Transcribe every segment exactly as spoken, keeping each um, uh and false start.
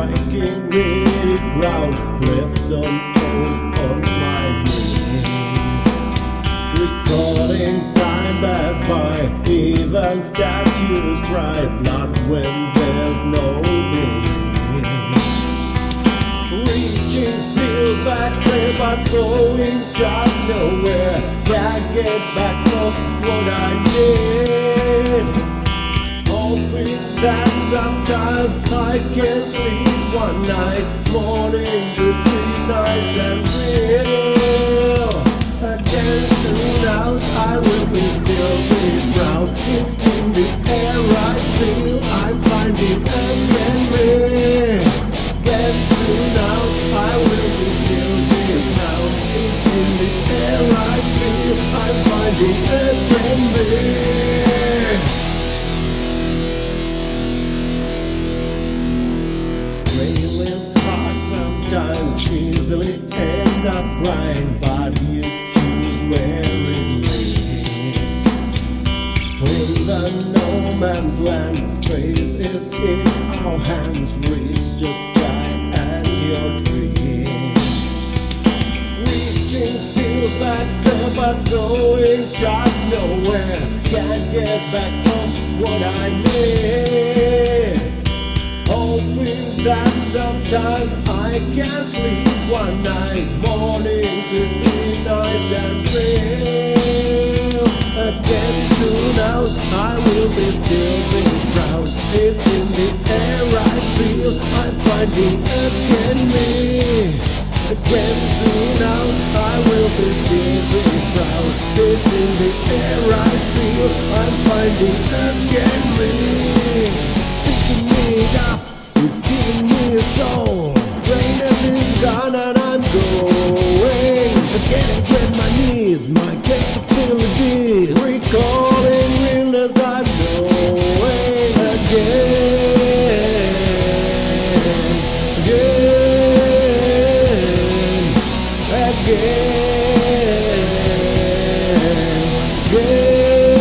making me proud, left alone on my knees. Recording time pass by, even statues cry blood when there's no belief. Reaching still back there, but going just nowhere. Can't get back of what I need. Hoping that sometime I can sleep one night. Morning could be nice and real. Again soon out, I will be still be proud. It's in the air I feel, I'm finding again me. Again soon out, I will be still be proud. It's in the air I feel, I'm finding again me. Sometimes easily end up crying, but you choose where it leads. In the no man's land, faith is in our hands. Reach the sky and your dreams. Reaching still back there, but going just nowhere. Can't get back on what I need. Hoping that sometime I can sleep one night. Morning could be nice and real. Again soon out, I will be still be proud. It's in the air I feel, I'm finding again me. Again soon out, I will be still be proud. It's in the air I feel, I'm finding again me. It up, it's giving me a soul. Greatness is gone and I'm going. I can't get my knees, my capabilities. Recalling realness, I'm going again, again, again, again.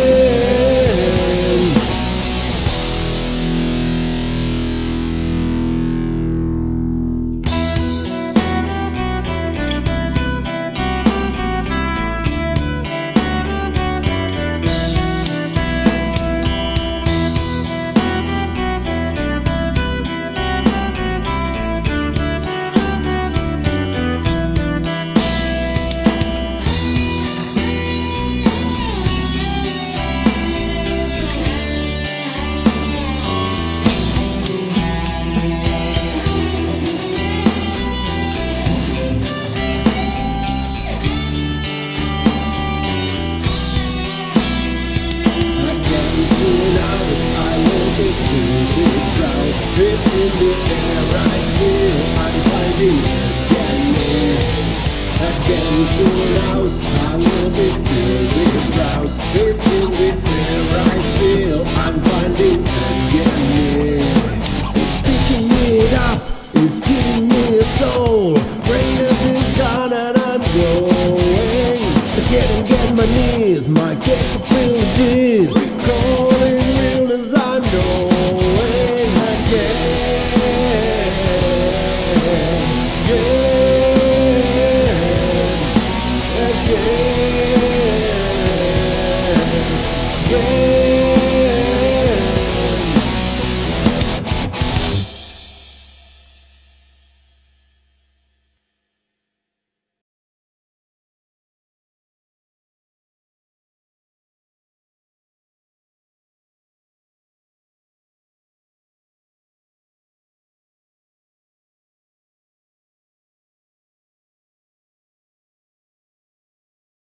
It's in the air I feel, I'm finding again. Again soon out, I will be still be proud. It's in the air I feel, I'm finding again. It's picking me up, it's giving me a soul. Greatness is gone and I'm going. I can't get my knees, my capabilities. Recall